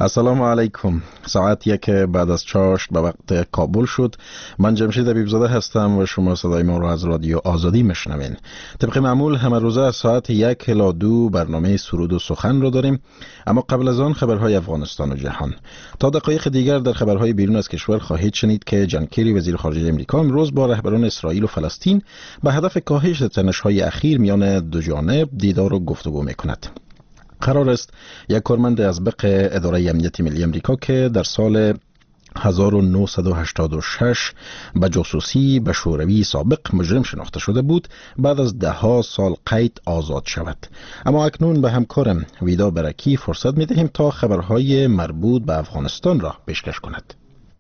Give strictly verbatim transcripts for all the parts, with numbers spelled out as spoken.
السلام علیکم. ساعت یک بعد از چاشت به وقت کابل شد. من جمشید حبیبزاده هستم و شما صدای ما را از رادیو آزادی میشنوین. طبق معمول همه روزه از ساعت یک الی دو برنامه سرود و سخن را داریم، اما قبل از آن خبرهای افغانستان و جهان. تا دقایق دیگر در خبرهای بیرون از کشور خواهید شنید که جان کری وزیر خارجه امریکا امروز با رهبران اسرائیل و فلسطین به هدف کاهش تنش‌های اخیر میان دو جانب دیدار و گفتگو میکند. قرار است یک کارمند ازبق اداره امنیت ملی امریکا که در سال هزار و نهصد و هشتاد و شش به جاسوسی به شوروی سابق مجرم شناخته شده بود، بعد از ده ها سال قید آزاد شود. اما اکنون به همکارم ویدا برکی فرصت می دهیم تا خبرهای مربوط به افغانستان را پیشکش کند.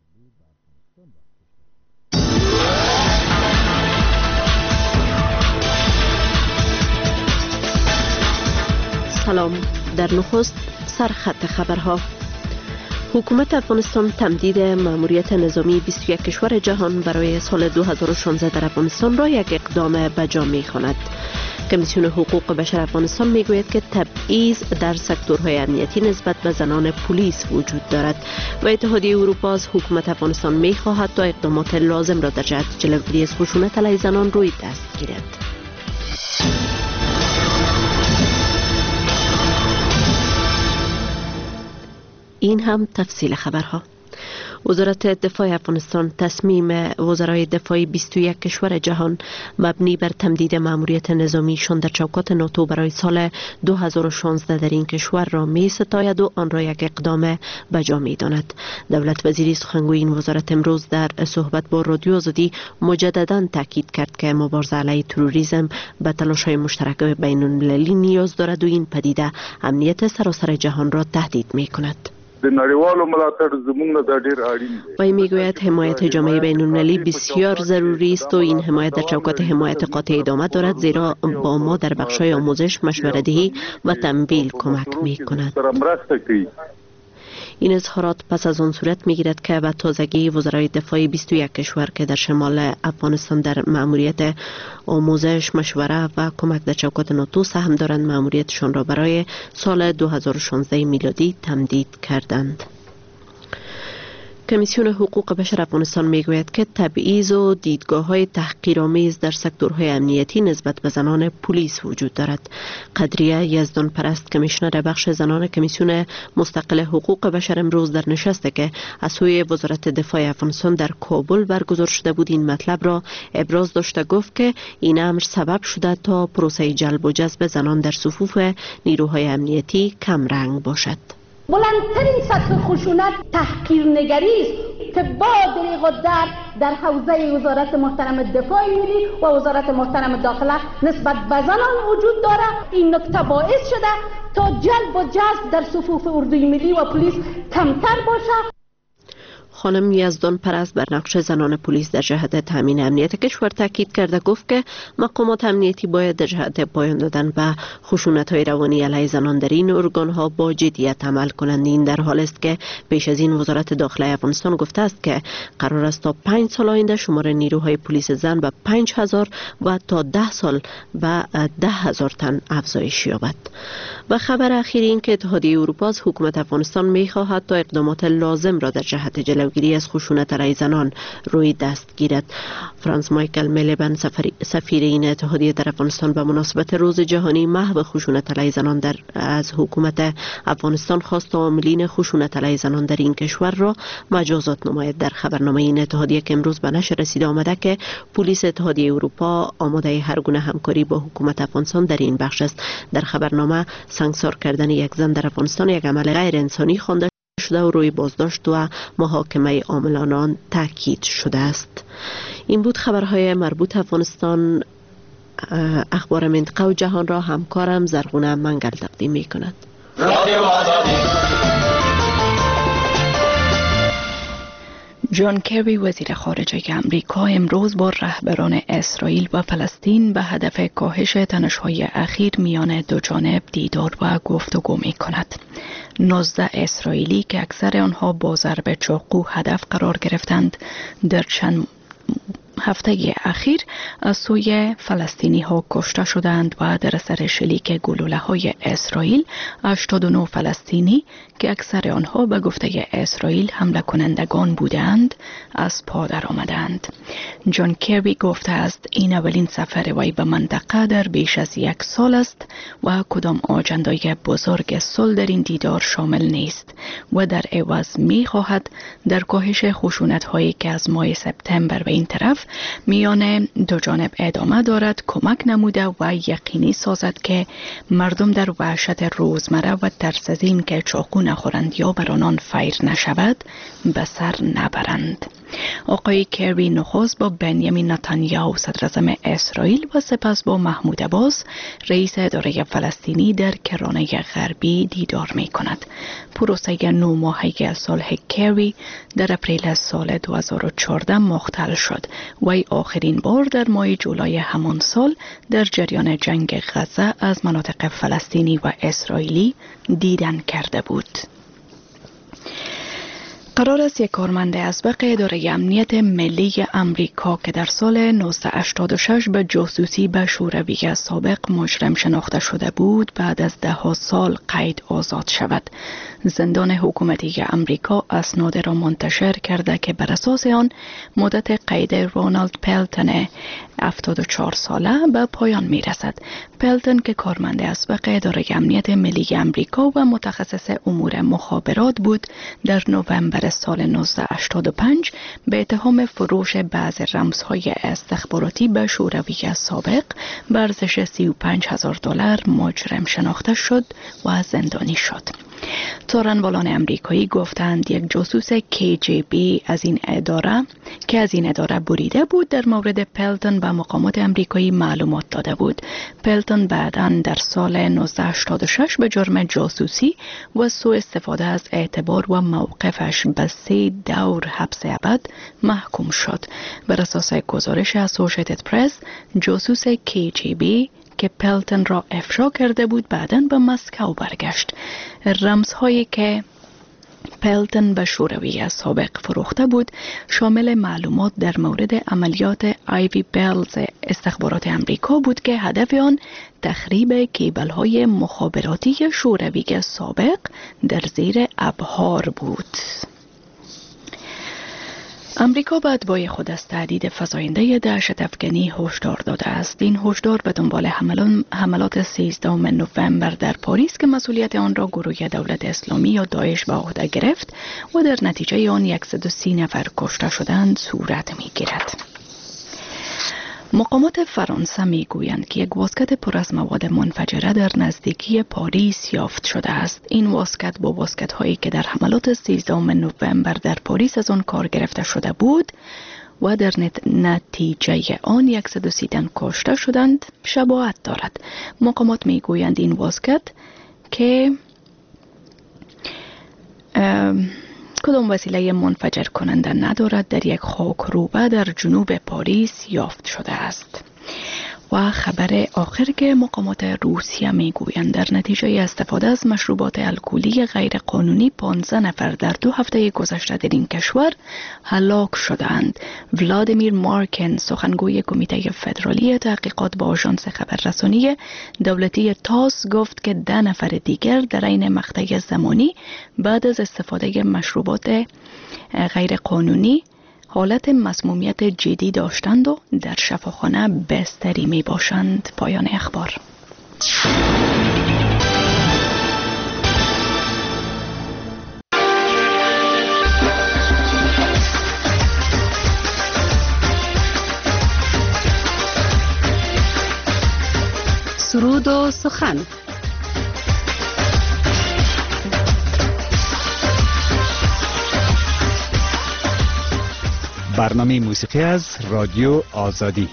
سلام. در نخست سرخط خبرها. حکومت افغانستان تمدید ماموریت نظامی بیست و یک کشور جهان برای سال دو هزار و شانزده در افغانستان را یک اقدام بجا می‌خواند. کمیسیون حقوق بشر افغانستان میگوید که تبعیض در سکتورهای امنیتی نسبت به زنان پلیس وجود دارد و اتحادیه اروپا از حکومت افغانستان می‌خواهد تا اقدامات لازم را در جهت جلوگیری از خشونت علیه زنان روی دست گیرد. این هم تفصیل خبرها. وزارت دفاع افغانستان تصمیم وزرای دفاع بیست و یک کشور جهان مبنی بر تمدید ماموریت نظامیشان در چوکات ناتو برای سال دو هزار و شانزده در این کشور را می ستاید و آن را یک اقدام بجا می داند. دولت وزیری سخنگوی این وزارت امروز در صحبت با رادیو آزادی مجددا تاکید کرد که مبارزه علیه تروریسم به تلاش‌های مشترک بین المللی نیاز دارد و این پدیده امنیت سراسر جهان را تهدید می کند. د نړیوالو ملاتړ زموږ د ډیر اړین دی. وی میگوید حمایت جامعه بین المللی بسیار ضروری است و این حمایت در چوکات حمایت قاطع ادامه دارد، زیرا با ما در بخش‌های آموزش، مشوره‌دهی و تمویل کمک می‌کند. این اظهارات پس از آن صورت می‌گیرد که به تازگی وزرای دفاع بیست و یک کشور که در شمال افغانستان در مأموریت آموزش، مشوره و کمک در چوکات ناتو سهم دارند مأموریتشان را برای سال دو هزار و شانزده میلادی تمدید کردند. کمیسیون حقوق بشر افغانستان میگوید که تبعیض و دیدگاه‌های تحقیرآمیز در سکتورهای امنیتی نسبت به زنان پلیس وجود دارد. قدریه یزدان پرست، کمیشنر بخش زنان کمیسیون مستقل حقوق بشر، امروز در نشستی که از سوی وزارت دفاع افغانستان در کابل برگزار شده بود این مطلب را ابراز داشته گفت که این امر سبب شده تا پروسه جلب و جذب زنان در صفوف نیروهای امنیتی کم رنگ باشد. بلندترین سطح خشونت تحقیرنگری است که با دریغ و درد در حوزه وزارت محترم دفاع ملی و وزارت محترم داخله نسبت به زنان وجود دارد. این نکته باعث شده تا جلب و جذب در صفوف اردوی ملی و پلیس کمتر باشد. خانم یزدان پرست بر نقش زنان پلیس در جهت تامین امنیت کشور تاکید کرده گفت که مقامات امنیتی باید در جهت پایان دادن به خشونت‌های روانی علیه زنان در این ارگان‌ها با جدیت عمل کنند. این در حال است که پیش از این وزارت داخله افغانستان گفته است که قرار است تا پنج سال آینده شمار نیروهای پلیس زن به پنج هزار و تا ده سال به ده هزار تن افزایش یابد. و خبر اخیر این که اتحادیه اروپا از حکومت افغانستان می‌خواهد تا اقدامات لازم را در جهت جلوگیری از خشونت علیه زنان روی دست گیرد. فرانس مایکل میلیبند، سفیر این اتحادیه در افغانستان، به مناسبت روز جهانی محو خشونت علیه زنان در از حکومت افغانستان خواست تا عاملین خشونت علیه زنان در این کشور را مجازات نماید. در خبرنامه این اتحادیه که امروز به نشر رسیده آمده که پلیس اتحادیه اروپا آماده هر گونه همکاری با حکومت افغانستان در این بخش است. در خبرنامه سنگسار کردن یک زن در افغانستان یک عمل غیر انسانی خوانده شده و روی بازداشت و محاکمه عاملان آن تاکید شده است. این بود خبرهای مربوط افغانستان. اخبار منطقه و جهان را همکارم زرغونه منگل تقدیم می کند. جان کری وزیر خارجه امریکا امروز با رهبران اسرائیل و فلسطین به هدف کاهش تنش‌های اخیر میان دو جانب دیدار و گفتگو می کند. نوزده اسرائیلی که اکثر آنها با ضرب چاقو هدف قرار گرفتند در چند هفته اخیر از سوی فلسطینی ها کشته شدند و در اثر شلیک گلوله های اسرائیل هشتاد و نه فلسطینی که اکثر آنها به گفته اسرائیل حمله کنندگان بودند از پا در آمدند. جان کربی گفته است این اولین سفر وی به منطقه در بیش از یک سال است و کدام آجندای بزرگ صلح در این دیدار شامل نیست و در عوض می خواهد در کاهش خشونت هایی که از ماه سپتامبر به این طرف میان دو جانب ادامه دارد کمک نموده و یقینی سازد که مردم در وحشت روزمره و ترس از این که چاقو نخورند یا بر آنان فیر نشود به سر نبرند. آقای کربی نخست با بنیامین نتانیاهو صدراعظم اسرائیل و سپس با محمود عباس رئیس اداره فلسطینی در کرانه غربی دیدار می کند. پروسه نو ماهه صلح کربی در اپریل سال دو هزار و چهارده مختل شد و ای آخرین بار در ماه جولای همان سال در جریان جنگ غزه از مناطق فلسطینی و اسرائیلی دیدن کرده بود. قرار است یک کارمند اسبق اداره امنیت ملی امریکا که در سال نوزده هشتاد و شش به جاسوسی به شوروی سابق مجرم شناخته شده بود بعد از ده ها سال قید آزاد شود. زندان حکومتی امریکا اسناد را منتشر کرده که بر اساس آن مدت قید رونالد پلتن هفتاد و چهار ساله به پایان می رسد. پلتن که کارمند اسبق اداره امنیت ملی امریکا و متخصص امور مخابرات بود در نوامبر سال نوزده هشتاد و پنج به اتهام فروش بعض رمزهای استخباراتی به شوروی سابق به ارزش سی و پنج هزار دلار مجرم شناخته شد و زندانی شد. تورنوالان امریکایی گفتند یک جاسوس کی جی بی از این اداره که از این اداره بریده بود در مورد پلتن به مقامات امریکایی معلومات داده بود. پلتن بعداً در سال نوزده هشتاد و شش به جرم جاسوسی و سوء استفاده از اعتبار و موقفش به سه دور حبس ابد محکوم شد. بر اساس گزارش اسوشیتد پرس، جاسوس کی جی بی که پلتن را افشا کرده بود بعداً به مسکو برگشت. رمزهایی که پلتن به شوروی سابق فروخته بود شامل معلومات در مورد عملیات آیوی بلز استخبارات امریکا بود که هدف آن تخریب کیبل‌های مخابراتی شوروی سابق در زیر ابحار بود. امریکا به اتباع خود از تهدید فزاینده دهشت افکنی هشدار داده است. این هشدار به دنبال حملات سیزدهم نوامبر در پاریس که مسئولیت آن را گروه دولت اسلامی یا داعش به عهده گرفت و در نتیجه آن صد و سی نفر کشته شدند صورت می‌گیرد. مقامات فرانسه می گویند که یک واسکت پر از مواد منفجره در نزدیکی پاریس یافت شده است. این واسکت با واسکت هایی که در حملات سیزدهم نوامبر در پاریس از آن کار گرفته شده بود و در نتیجه آن صد و سی تن کشته شدند شباهت دارد. مقامات می گویند این واسکت که کدام وسیله منفجر کننده ندارد در یک خاکروبه در جنوب پاریس یافت شده است. و خبر آخر که مقامات روسیه میگویند در نتیجه استفاده از مشروبات الکلی غیر قانونی پانزده نفر در دو هفته گذشته در این کشور هلاک شدند. ولادیمیر مارکن سخنگوی کمیته فدرالی تحقیقات با آژانس خبررسانی دولتی تاس گفت که ده نفر دیگر در این مقطع زمانی بعد از استفاده مشروبات غیر قانونی حالت مسمومیت جدی داشتند و در شفاخانه بستری می باشند. پایان اخبار. سرود و سخن. برنامه موسیقی از رادیو آزادی.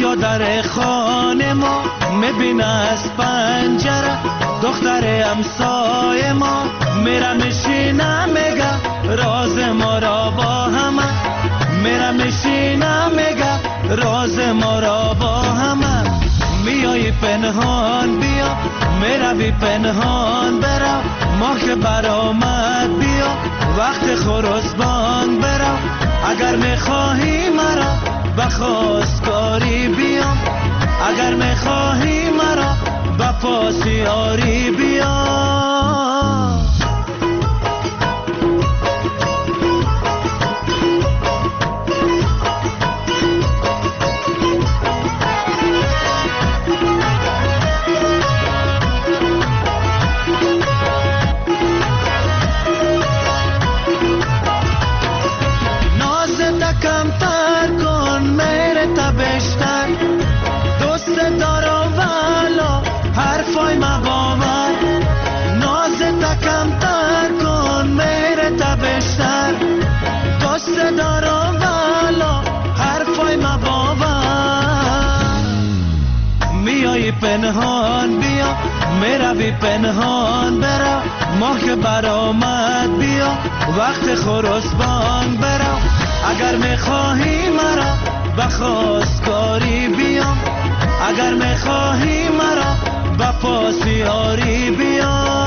بیا در خانه ما میبینه از پنجره دختر همسایه ما میره میشینه میگه راز ما را با همه میره میشینه میگه راز ما را با همه میای پنهان بیا میروی پنهان برو ما که برآمد بیا وقت خرسبان برو اگر میخواهی مرا به خواستگاری بیا اگر میخواهی مرا به پاسیاری بیا پنهان بیا میروی پنهان برو ماه که برآمد بیا وقت خرسبان برو اگر میخواهی مرا به خواستگاری بیا اگر میخواهی مرا به پاسیاری بیا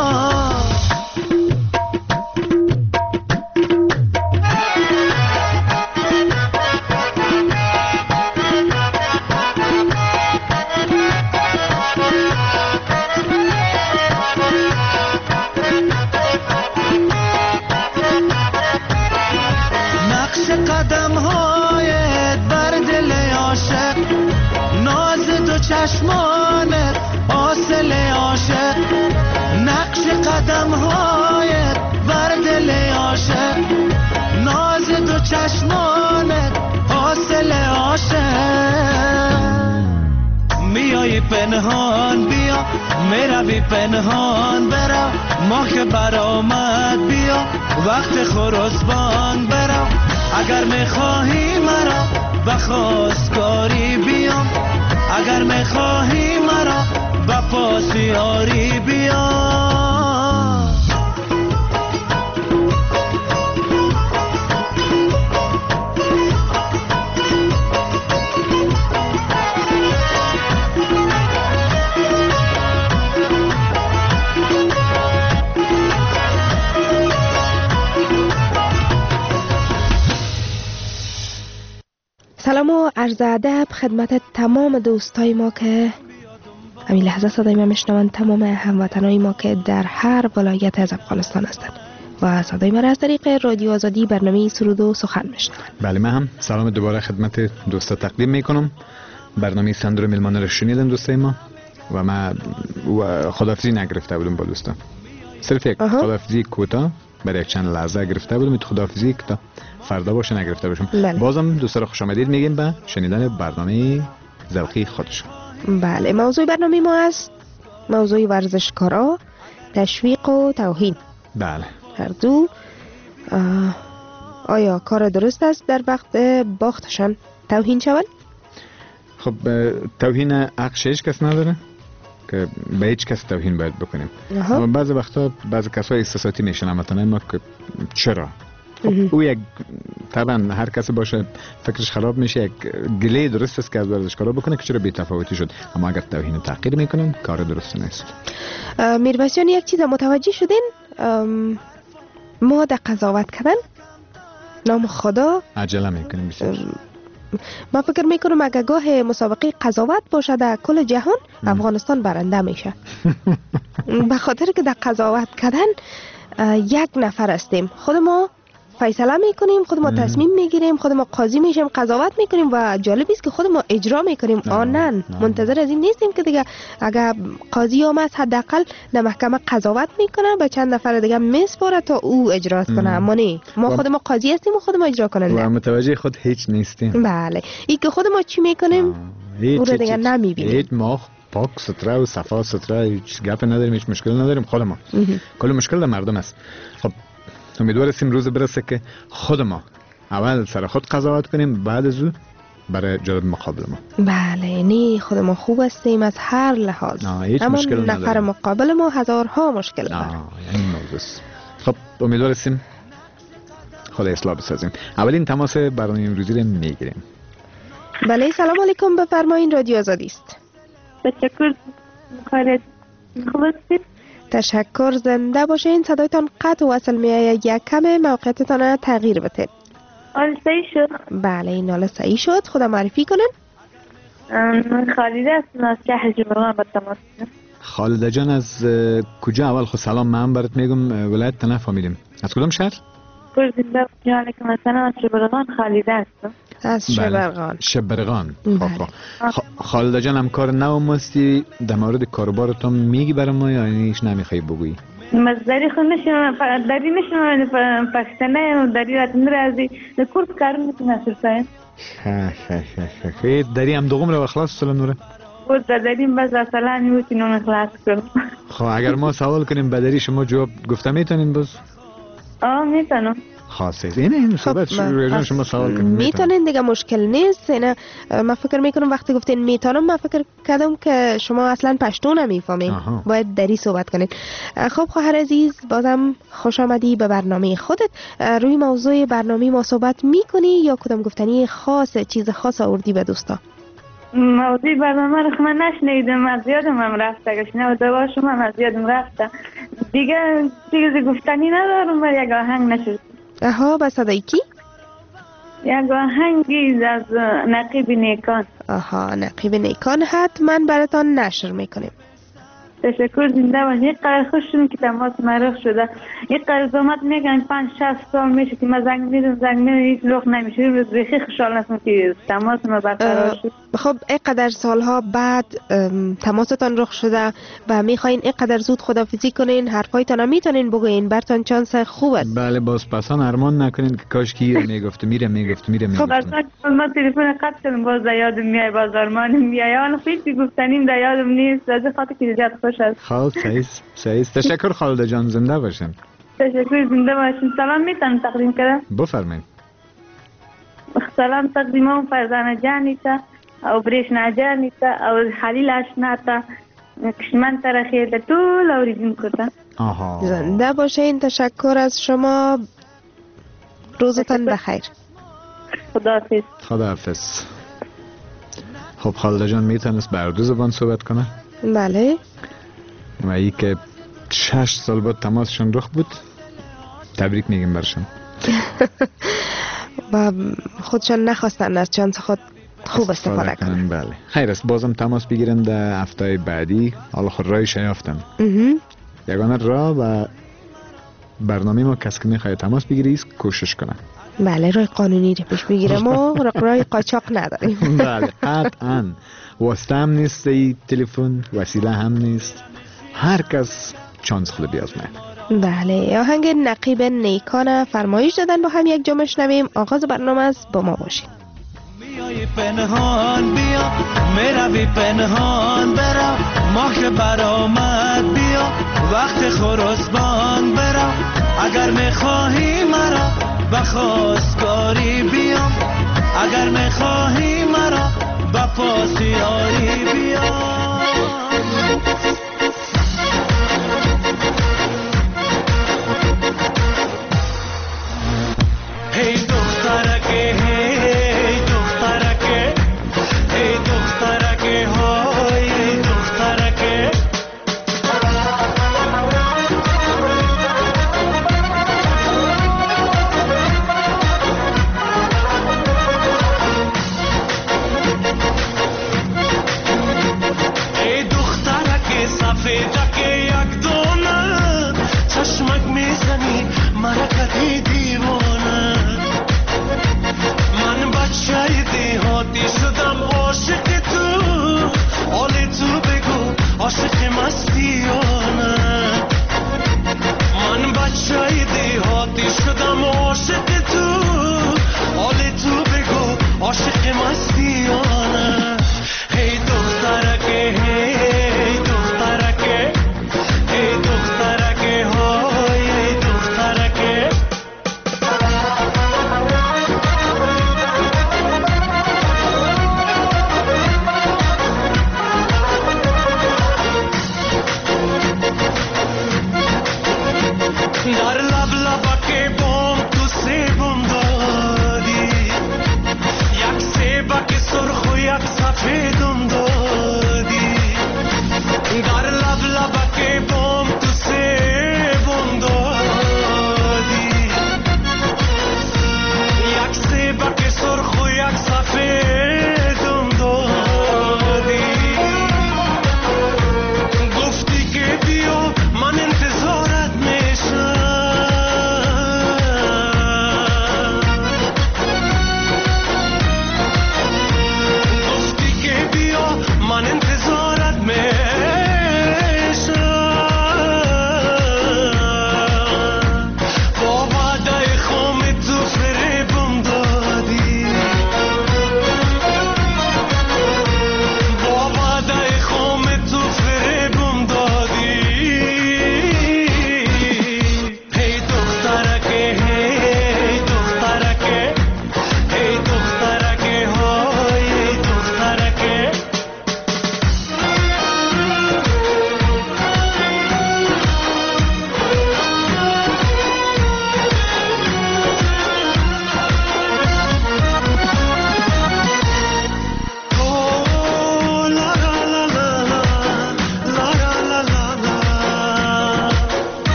چشمانت حاصل عاشق نقش قدم هایت بر دل عاشق ناز دو چشمانت حاصل عاشق میای پنهان بیا میروی پنهان برو ماه که برآمد بیا وقت خرسبان برو اگر میخواهی مرا به خواستگاری بیا اگر میخواهی مرا به پاسیاری بیا سلام و عرض ادب خدمت تمام دوستای ما که همین لحظه صدای ما میشنوند، تمام هموطنای ما که در هر ولایت از افغانستان هستند و صدای ما را از طریق رادیو آزادی برنامه سرود و سخن میشنوند. بله، من هم سلام دوباره خدمت دوستا تقدیم میکنم. برنامه سندر میلمانه رو شنیدن دوستای ما و من خداحافظی نگرفته بودم با دوستا، صرف یک خداحافظی کوتاه برای یک چند لحظه گرفته بودم. خداحافظی که تا فردا باشه نگرفته باشم. بله. بازم دوستا رو خوش آمدید میگیم به شنیدن برنامه ذوقی خودشون. بله، موضوع برنامه ما است موضوع ورزشکارا، تشویق و توهین. بله، هر دو آیا کار درست است در وقت باختشان توهین شود؟ خب توهین حق هیچ کس نداره که به هیچ کس توهین باید بکنیم. اما بعضی وقتا بعضی کسای احساساتی میشن مثلا ما که چرا خب او یک طبعا هر کسی باشه فکرش خراب میشه، یک گله درست است که از ورزشکارا بکنه که چرا بی‌تفاوتی شد، اما اگر توهین و تحقیر میکنن کار درست نیست. میرباسیان یک چیز متوجه شدین؟ ما در قضاوت کردن نام خدا عجله میکنیم بسیار. من فکر میکنم اگر گاه مسابقه قضاوت باشه در کل جهان ام. افغانستان برنده میشه. به خاطر که در قضاوت کردن یک نفر هستیم، خود ما فیصله میکنیم، خود ما تصمیم میگیریم، خود ما قاضی میشیم، قضاوت میکنیم و جالب است که خود ما اجرا میکنیم. آنن منتظر از این نیستیم که دیگه اگر قاضی آمد حداقل در محکمه قضاوت میکنه به چند نفر دیگه میسپاره تا او اجرا کنه، اما نه، ما خود ما قاضی هستیم و خود ما اجرا کننده و متوجه خود هیچ نیستیم. بله، این که خود ما چی میکنیم او رو دیگه نمیبینیم. هیچ ما پاک ستره و صفا ستره، هیچ گپ نداریم، هیچ مشکل نداریم. خود ما کل مشکل در مردم است. خب امیدوار هستیم روز برسه که خود ما اول سر خود قضاوت کنیم، بعد از او برای جانب مقابل ما. بله، نه خود ما خوب هستیم از هر لحاظ، اما نفر مقابل ما هزارها مشکل داره. این موضوع. خب امیدوار هستیم خدا اصلاح بسازیم. اولین تماس برنامه امروزی رو میگیریم. بله سلام علیکم، بفرمایید، رادیو آزادی است. تشکر. خالد خوب هستید؟ تشکر، زنده باشین. صدایتان قطع و وصل میآید، یک کم موقعیتتان را تغییر بدید. حال صحیح شد؟ بله این حال صحیح شد. خدا معرفی کنن. من خالده هستم از شهر جبران با تماس. خالده جان از کجا؟ اول خود سلام، من برات میگم ولایت نفهمیدیم از کدام شهر؟ کل زنده باشین. علیکم السلام، از شبرغان خالده هستم. از شبرغان. شبرغان. خب خالده جان هم کار نو مستی در مورد کاروبارتون میگی برای ما یا اینش نمیخوای بگویی؟ مزداری خود نشم، داری نشم پاکستانه و داری راتن رازی نکورد کارم میتونه سرسایم. خه خه خه خه داری هم دوم رو خلاص سلام نوره؟ بود داریم بس اصلا میتونم خلاص کنم. خب اگر ما سوال کنیم بدری شما جواب گفته میتونین باز؟ آه میتونم. خاصه اینه این صحبت شما شما سوال کنین میتونین دیگه، مشکل نیست. اینا من فکر میکنم وقتی گفتین میتونم من فکر کردم که شما اصلا پشتو نمیفهمین، باید دری صحبت کنین. خب خواهر عزیز بازم خوش آمدی به برنامه خودت. روی موضوع برنامه ما صحبت میکنی یا کدام گفتنی خاص چیز خاص آوردی به دوستا؟ موضوع برنامه رو من نشنیدم، از یادم هم رفته، اگه شنو دوا شما از یادم رفته دیگه. چیزی گفتنی ندارم و یک آهنگ نشد. آها به صدای کی؟ یک آهنگی از نقیب نیکان. آها نقیب نیکان، حتما براتان نشر میکنیم. تشکر، زنده باشید. یک قرار خوشم که تماس مرخ شده. یک قرار زحمت میگن پنج شصت سال میشه که من زنگ میدم زنگ میدم هیچ لغ نمیشه. روز بخیر خوشحال هستم که تماس ما برقرار شد. خب اینقدر سالها بعد تماستان رخ شده و میخواین اینقدر زود خدافظی کنین، حرفایتان هم میتونین بگوین، برتان چانس خوب است. بله باز پسان ارمان نکنین که کاش کی میگفت میره میگفت میره میگفت. خب اصلا ما تلفن قطع کردم باز یادم میای، باز ارمانم میای، اون خیلی گفتنیم در یادم نیست، از خاطر که زیاد خوش است. خب صحیح صحیح. تشکر خالده جان، زنده باشین. تشکر، زنده باشین. سلام میتونم تقدیم کنم؟ بفرمایید. سلام تقدیمم فرزانه جانی تا او برېښنا جانی ته او خلیل اشنا ته کشمن ترخی ته ټول اوریدونکو ته. آها زنده باشین. تشکر از شما، روزتان بخیر. خداحافظ. خداحافظ. خب خالده جان میتونست بر دو زبان صحبت کنه؟ بله. و ای که شش سال بعد تماسشون رخ بود، تبریک میگیم برشون. و خودشان نخواستن از چانس خود خوب استفاده کنن. بله خیر است، بازم تماس بگیرن در هفته بعدی. حالا خود رایش یافتم. یگانه راه و برنامه ما کسی که میخواد تماس بگیری کوشش کنه. بله رای قانونی رو پیش میگیرم و رای قاچاق نداریم. بله قطعا. واسطه هم نیست، تلفن وسیله هم نیست، هر کس چانس خود بیازمه. بله آهنگ نقیب نیکان فرمایش دادن با هم یک جا میشنویم. آغاز برنامه است، با ما باشید. میای پنهان بیا، میروی پنهان برا، ماه برآمد بیا، وقت خراسان برا، اگر میخواهی مرا به خواستگاری بیام، اگر میخواهی مرا به پاسیاری بیام. هی دخترکه هی دخترکه هی دخترکه های دخترکه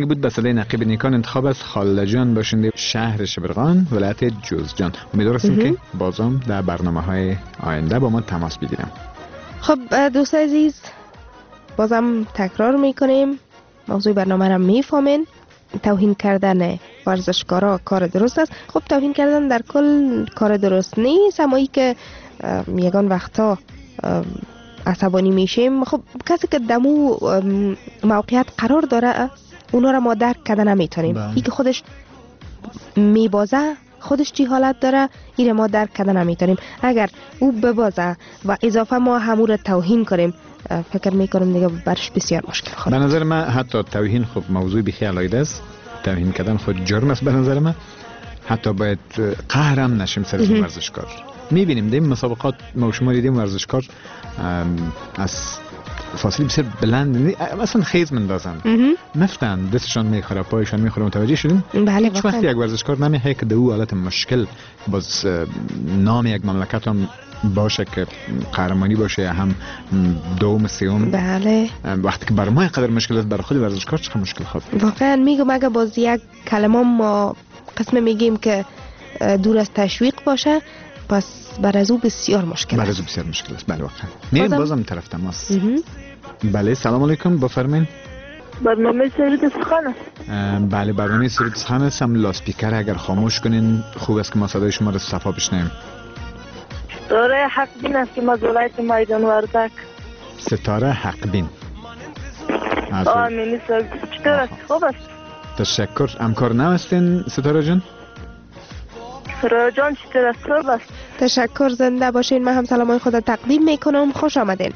دیگه بود به صدای نقیب نیکان انتخاب از خاله جان باشنده شهر شبرغان ولایت جوزجان. امیدوارم که بازم در برنامه‌های آینده با ما تماس بگیرم. خب دوست عزیز بازم تکرار میکنیم موضوع برنامه را میفهمین. توهین کردن ورزشکارا کار درست است. خب توهین کردن در کل کار درست نیست، اما ای که یگان وقتا عصبانی میشیم، خب کسی که دمو موقعیت قرار داره اونا را ما درک کرده نمیتونیم. ای که خودش میبازه خودش چی حالت داره ایره ما درک کرده نمیتونیم. اگر او ببازه و اضافه ما همون را توهین کنیم، فکر میکنم دیگه برش بسیار مشکل خواهد. به نظر من حتی توهین خب موضوع بخیال علیده است. توهین کردن خود جرم است به نظر من. حتی باید قهرم نشیم سر این ورزشکار. میبینیم دیم مسابقات ما و شما دیدیم ورزشکار از فاصله بسیار بلند مثلا خیز مندازن مفتن دستشان میخوره پایشان میخوره. متوجه شدیم؟ بله. هیچ وقت یک ورزشکار نمیه که دو حالت مشکل باز نام یک مملکت هم باشه که قهرمانی باشه هم دوم سوم. بله. وقتی که برای ما اینقدر مشکل است برای خود ورزشکار چه مشکل خواهد؟ واقعا میگم اگه باز یک کلمه ما قسم میگیم که دور از تشویق باشه، پس بر از او بسیار مشکل است. بر از او بسیار مشکل است. بله واقعا. میریم بازم, بازم طرف تماس. بله سلام علیکم بفرمایید. برنامه سرود سخن است. بله برنامه سرود سخن است. هم لاسپیکر اگر خاموش کنین خوب است که ما صدای شما رو صفا بشنویم. ستاره حق بین است که ما ولایت میدان وردک. ستاره حق بین. آمین سر چطور است؟ خوب است. تشکر. همکار نو هستین ستاره جان؟ ستاره جان چطور است؟ خوب است. تشکر. زنده باشین. من هم سلامای خود تقدیم میکنم. خوش آمدین.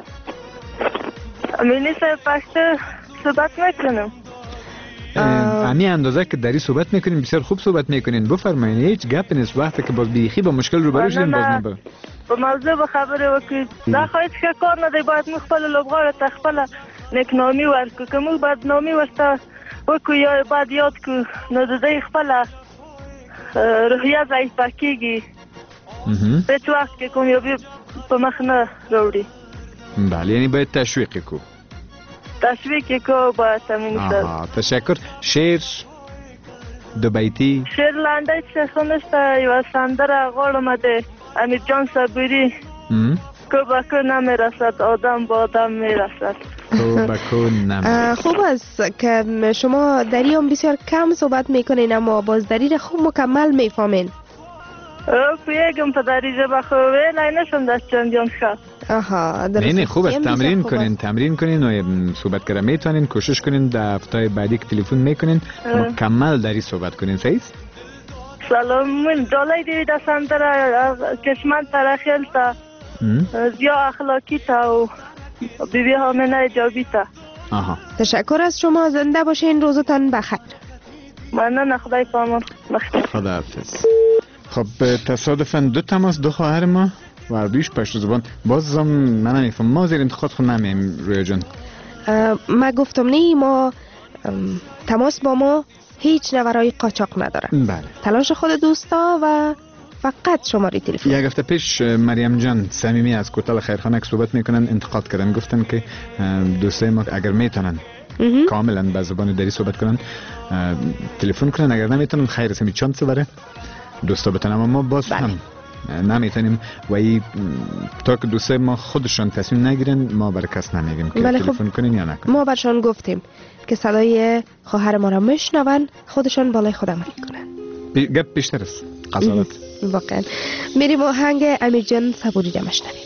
امینی سر پشت صحبت میکنم. امی اندازه که داری صحبت میکنین بسیار خوب صحبت میکنین. بفرمایید هیچ گپ نیست. وقتی که باز بیخی با مشکل روبرو شدین باز نبر با موضوع به خبره وکید نخواهید که کار نده باید مخبل لبغار تخبل نکنامی ورکو که مو باید نامی ورسته وکو یا باید یاد که نداده خبل روحیه ضعیف بکیگی بیت وقت که کامیابی به مخ نه روڑی. بله یعنی باید تشویقی کو تشویقی کو باید همین است. تشکر. شعر دو بیتی شعر لنده چه خونسته یو سندر غال آمده امیر جان صبوری کو بکو نمیرسد آدم با آدم میرسد. کو بکو نمیرسد. خوب است که شما دری هم بسیار کم صحبت میکنین اما باز دری را خوب مکمل میفهمین. پیگم پدریجه بخواه نشم دست چندیان شد. آها درست. نه نه خوب است. تمرین کنین تمرین کنین و صحبت کردن میتونین. کوشش کنین در هفته‌های بعدی که تلفن میکنین مکمل دری صحبت کنین. صحیح؟ سلام من جالای دیوی دستم در کشمن ترخیل تا زیا اخلاقی تا و بیبی همینه جابی تا. آها تشکر از شما. زنده باشین. روزتان بخیر. ممنون. خدای پامان. خدا حافظ. خب تصادفاً دو تماس دو خواهر ما و دویش پشت زبان بازم من نمیفهم ما زیر انتخاب خود نمیم. رویا جان ما گفتم نه ما تماس با ما هیچ نورای قاچاق نداره. بله. تلاش خود دوستا و فقط شماره تلفن. یک هفته پیش مریم جان صمیمی از کوتل خیرخانه صحبت میکنن انتقاد کردن گفتن که دوستای ما اگر میتونن کاملا به زبان دری صحبت کنن تلفن کنن، اگر نمیتونن خیر است. می چانس بره دوستا بتونن اما ما باز بله. هم نمیتونیم و ای تا که دوستای ما خودشان تصمیم نگیرن ما بر کس نمیگیم که بله. تلفن کنین یا نکنین. ما برشان گفتیم که صدای خواهر ما را میشنون خودشان بالای خود عمل کنن. بی... گپ بیشتر است قضاوت. واقعا. میریم آهنگ امیر جان صبوری را میشنویم.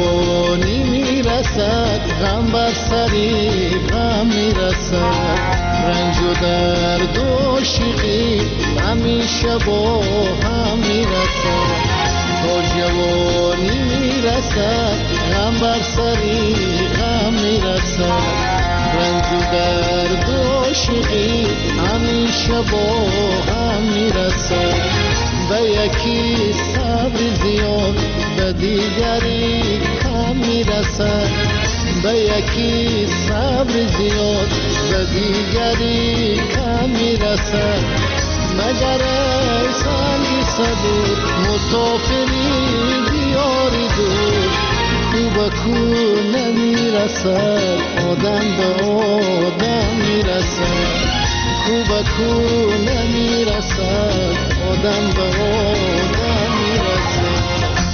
غم بر سری غم میرسد رنج و درد و عاشقی همیشه با هم میرسد تا جوانی میرسد غم بر سری غم میرسد رنج و درد و عاشقی همیشه با هم میرسد به یکی صبر زیاد به دیگری کم میرسد به یکی صبر زیاد به دیگری کم میرسد مگر ای سنگی صبور مسافری دیاری دور کو به کو نمیرسد آدم به آدم میرسد کو به کو نمیرسد آدم به آدم میرسد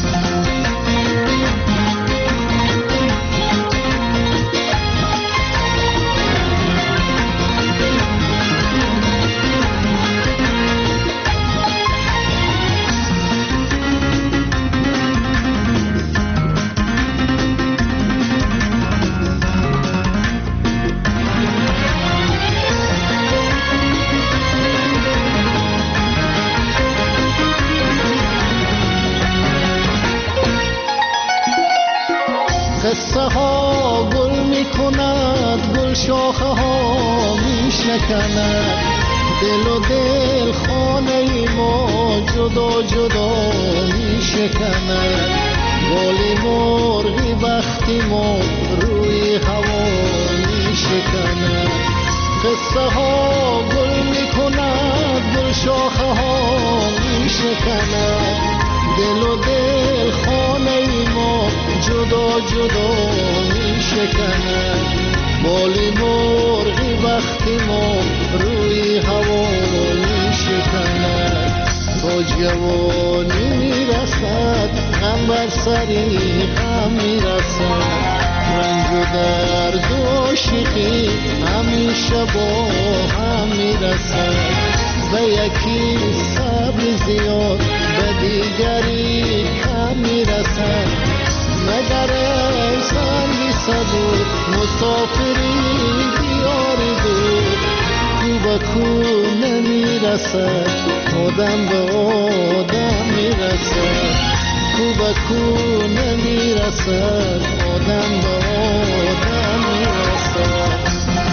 قصه ها گل می کند گل شاخه ها می شکند دل و دل خانه ما جدا جدا می شکند بالی مرغی وقتی ما روی هوا می شکند قصه ها گل می کند گل شاخه ها می شکند دل و دل خانه ما جدا جدا می شکند بالی مرغی وقتی ما روی هوا می شکند تا جوانی می رسد غم بر سری غم می رسد رنج و درد و عاشقی همیشه با هم می رسد به یکی صبر زیاد به دیگری کم میرسد مگر ای سنگی صبور مسافری دیاری دور کو به کو نمیرسد آدم به آدم میرسد کو به کو نمیرسد آدم به آدم میرسد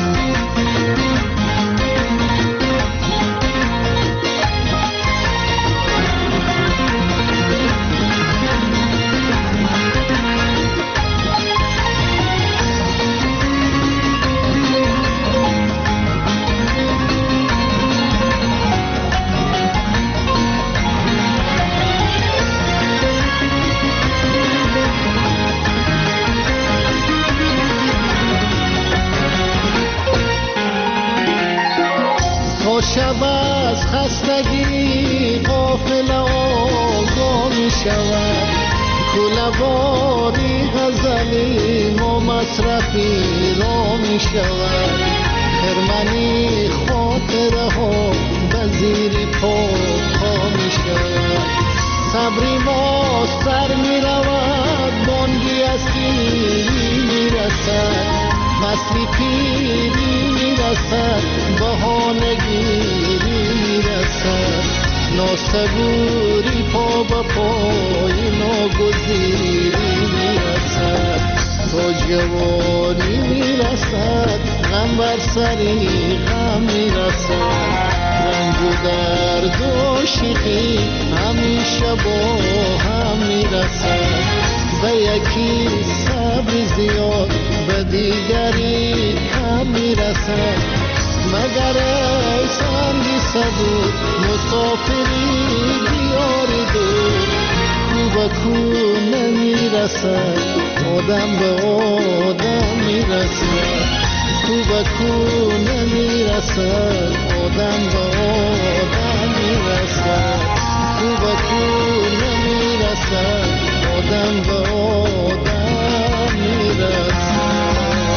شب از خستگی غافل آگاه می شود کله‌واری غزلی ما مصرفی را می شود خرمنی خاطره ها به زیر پا پا می شود صبری ما سر می رود بانگی از پیری می رسد مسلی پیری می رسد بهانگیری می رسد ناصبوری پا به پای ناگزیری می رسد تا جوانی می رسد غم بر سری غم می رسد رنج و درد و عاشقی همیشه با هم می رسد به یکی صبر زیاد به دیگری کم می رسد مگر ای سنگی صبور مسافری دیاری دور کو به کو نمی رسد آدم به آدم می رسد کو به کو نمی رسد آدم به آدم می رسد کو به کو نمی رسد آدم به آدم می رسد.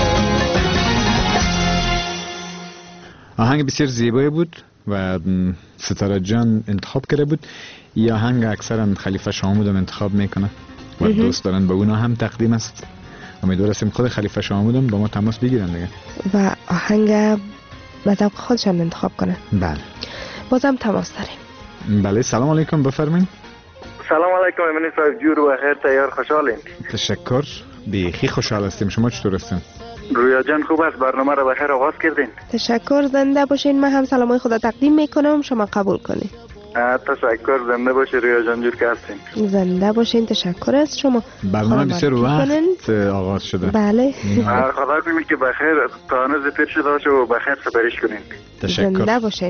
آهنگ بسیار زیبایی بود و ستاره جان انتخاب کرده بود. یا آهنگ اکثرا خلیفه شامود هم انتخاب میکنه و دوست دارن به اونا هم تقدیم است. امیدوار هستیم خود خلیفه شامود هم با ما تماس بگیرن دیگه. و آهنگ به ذوق خودشان انتخاب کنن. بله. بازم تماس داریم. بله سلام علیکم بفرمایید. سلام علیکم امین صاحب، جور و خیر، تیار خوشحالین؟ تشکر، بیخی خوشحال هستیم. شما چطور هستین؟ رویا جان خوب است، برنامه را بخیر آغاز کردین. تشکر، زنده باشین. من هم سلامای خدا تقدیم میکنم، شما قبول کنین. تشکر، زنده باشین رویا جان، جور که هستین. زنده باشین، تشکر از شما. برنامه بسیار وقت آغاز شده. بله. خدا کنید که بخیر تا هنوز پیر شده باشه و بخیر سپریش کنین. تشکر. زنده باشین.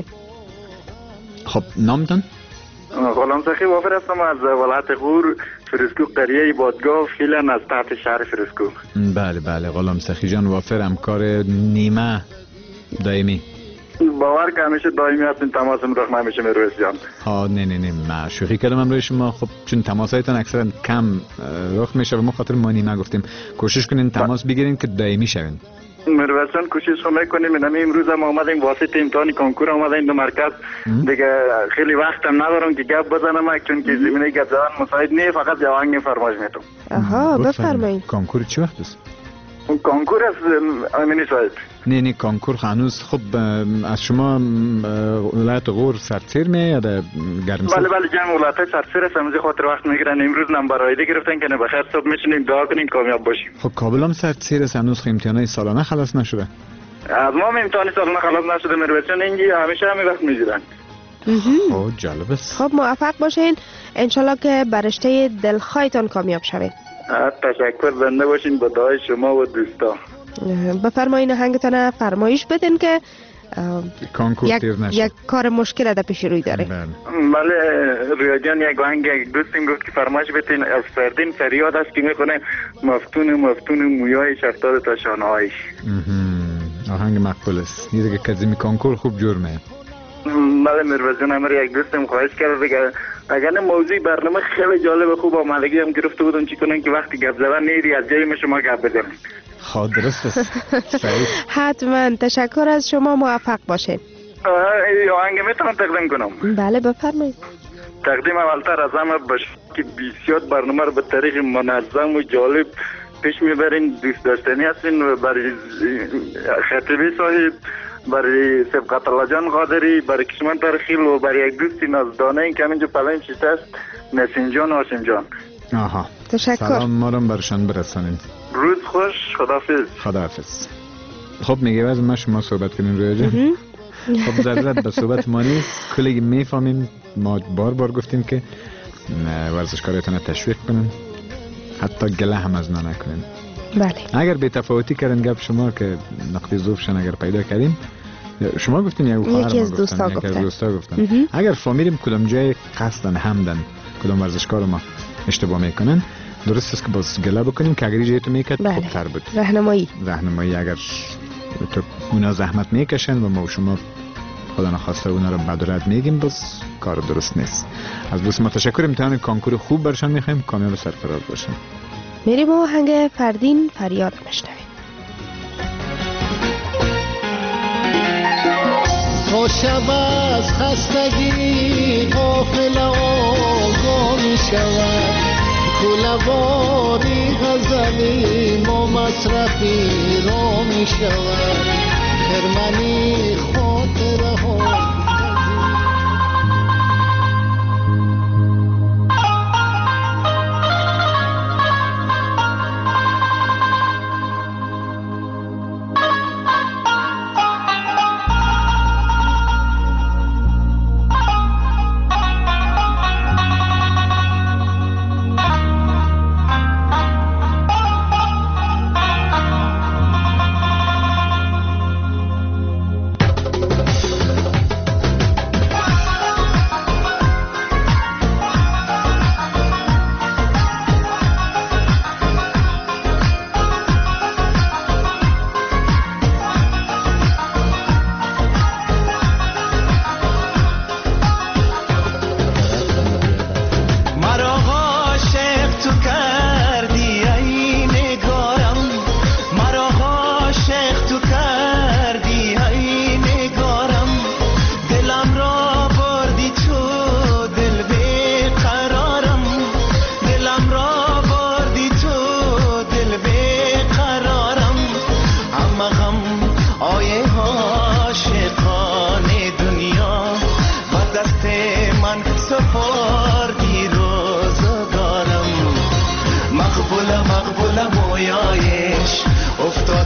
خب نامتون؟ غلام سخی وافر هستم از ولایت غور، فرسکو، قریه بادگاه، فعلا از تحت شهر فرسکو. بله بله غلام سخی جان وافر، همکار نیمه دائمی. باور که همیشه دائمی هستین، تماسم رخ نمیشه مرویس جان. ها نه نه نه ما شوخی کردم امروز شما. خب چون تماسایتان اکثرا کم رخ میشه و ما خاطر ما نیمه گفتیم کوشش کنین تماس بگیرین که دائمی شوین. مرویس جان کوشش رو میکنیم. من امروز هم آمدیم واسطه امتحان کنکور آمدیم دو مرکز. دیگه خیلی وقتم ندارم که گپ بزنم چون که زمینه گپ زدن مساعد نیست، فقط جوانگ فرمایش میتونم. آها بفرمایید. کنکور چی وقت است؟ کنکور از امینی صاحب. نه نه کنکور هنوز. خب از شما ولایت غور سرتیر می یا در گرمسیر؟ بله بله جمع ولایت سرتیر است. همزی خاطر وقت میگیرن. امروز نمبر آیده گرفتن که بخیر صبح میشینیم دعا کنیم کامیاب باشیم. خب کابل هم سرتیر است، هنوز امتحانات سالانه خلاص نشده. از ما هم امتحان سالانه خلاص نشده مرویسان، اینجی همیشه همین وقت میگیرن. خب جالب است. خب موفق باشین، انشالله که بر رشته دلخواهتان کامیاب شوید. تشکر، زنده باشین با دعای شما و دوستا. بفرمایین آهنگتان فرمایش بدین که کنکور تیر نشه. یک کار مشکل در پیش روی داره. بله رویا جان، یک آهنگ یک دوستیم گفت که فرمایش بدین از فردین فریاد است که میکنه مفتون مفتون مویای شفتاد تا شانهایش. آهنگ مقبول است. یه دیگه کزیمی کنکور خوب جور میه. بله مرویس جان، امر یک دوستم خواهش کرد دیگه اگر موضوع برنامه خیلی جالب خوب آمدگی هم گرفته بودم چی کنن که وقتی گپ زدن نیری از جای ما شما گپ بزنید. خب درست است. حتما. تشکر از شما، موفق باشین. آهنگ میتونم تقدیم کنم؟ بله بفرمایید. تقدیم اولتر از همه باشه که بسیار برنامه رو به طریق منظم و جالب پیش میبرین، دوست داشتنی هستین و برای خطیبی صاحب، برای سبقت الله جان قادری، برای کشمن ترخیل و برای یک دوستی نازدانه این که همینجا پلین شیسته است، نسیم جان و هاشم جان. آها تشکر. سلام ما رو برشان برسانید. روز خوش، خداحافظ. خداحافظ. خب میگه واسه ما شما صحبت کنیم رویا جان. خب ضرورت به صحبت ما نیست، کلی میفهمیم. ما بار بار گفتیم که ورزشکارایتان تشویق کنن، حتی گله هم از نه نکنن. بله. اگر به تفاوتی کردن گپ شما که نقطه ضعفشون اگر پیدا کردیم، شما گفتین یا خواهر یکی از ما دوستا گفتن، یکی از گفتن. دوستا گفتن. اگر فهمیدیم کدام جای قصدن همدن کدام ورزشکار ما اشتباه میکنن، درست است که باز گله بکنیم که اگر جای تو میکرد بله. خوبتر بود. راهنمایی. راهنمایی. اگر تو اونا زحمت میکشن و ما شما خدا نخواسته اونا رو بدولت میگیم، باز کار درست نیست. از دوست ما تشکر. امتحان کنکور خوب برشان میخوایم، کامیاب و سرفراز باشن. میریم و آهنگ فردین فریاد مشنویم. تا شب از خستگی غافل آگاه می شود، کله‌واری غزلی ما مصرفی را می شود، خرمنی خاطره ها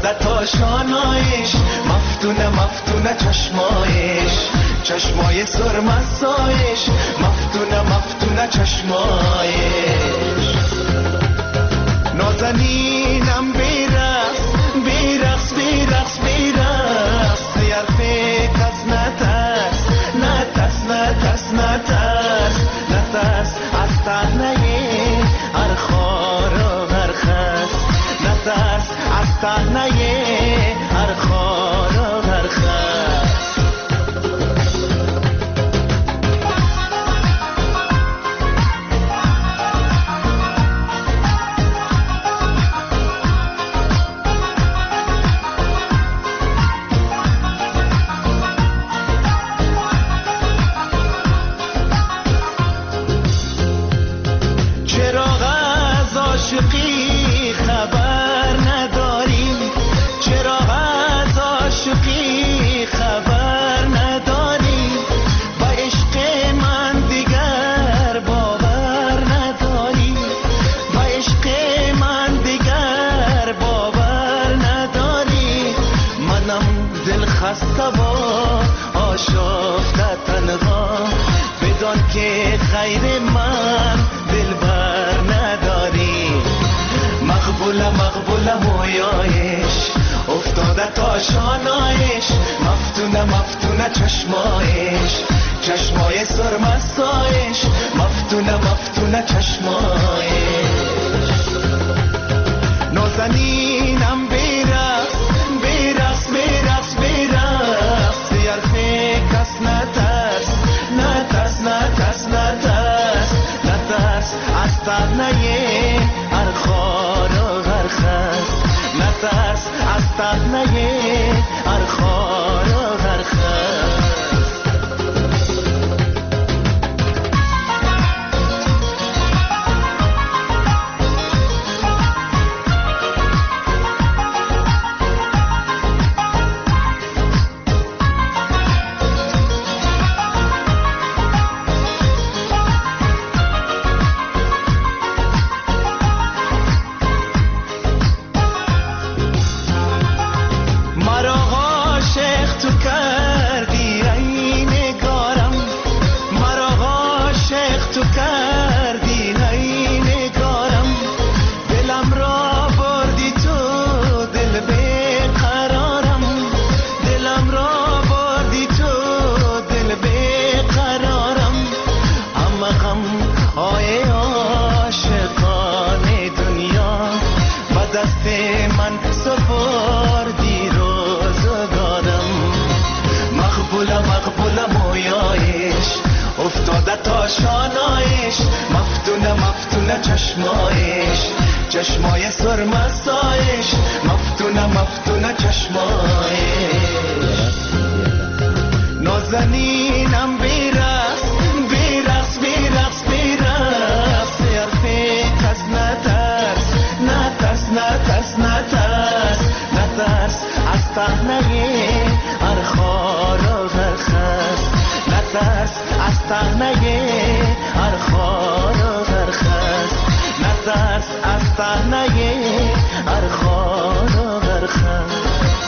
افتاده تا شانایش، مفتونه مفتونه چشمایش، چشمای سرمستایش، مفتونه مفتونه چشمایش. نازنینم بیرقص بیرقص بیرقص بیرقص، حرفی کس نترس نترس نترس نترس نترس از تهنه هر خار و هر خس، نترس از تهنه هر خار و هر خس. غیر من دلبر نداری، مقبوله مقبوله مویایش، افتاده تا شانایش، مفتونه مفتونه چشمایش، چشمای سرمستایش، مفتونه مفتونه چشمایش. نازنینم بیرقص بیرقص بیرقص بیرقص، حرفی کس نترس نترس نترس نترس نترس از تهنه هر خار و هر خس، نترس از تهنه هر خار و هر خس. چشمایش چشمای سرمستایش، مفتونه مفتونه چشمایش. نازنینم بیرقص بیرقص بیرقص بیرقص، حرفی کس نترس نترس نترس نترس نترس از تهنه هر خار و هر خس، نترس از تهنه هر خار و هر خس، نترس از تهنه هر خار و هر خس.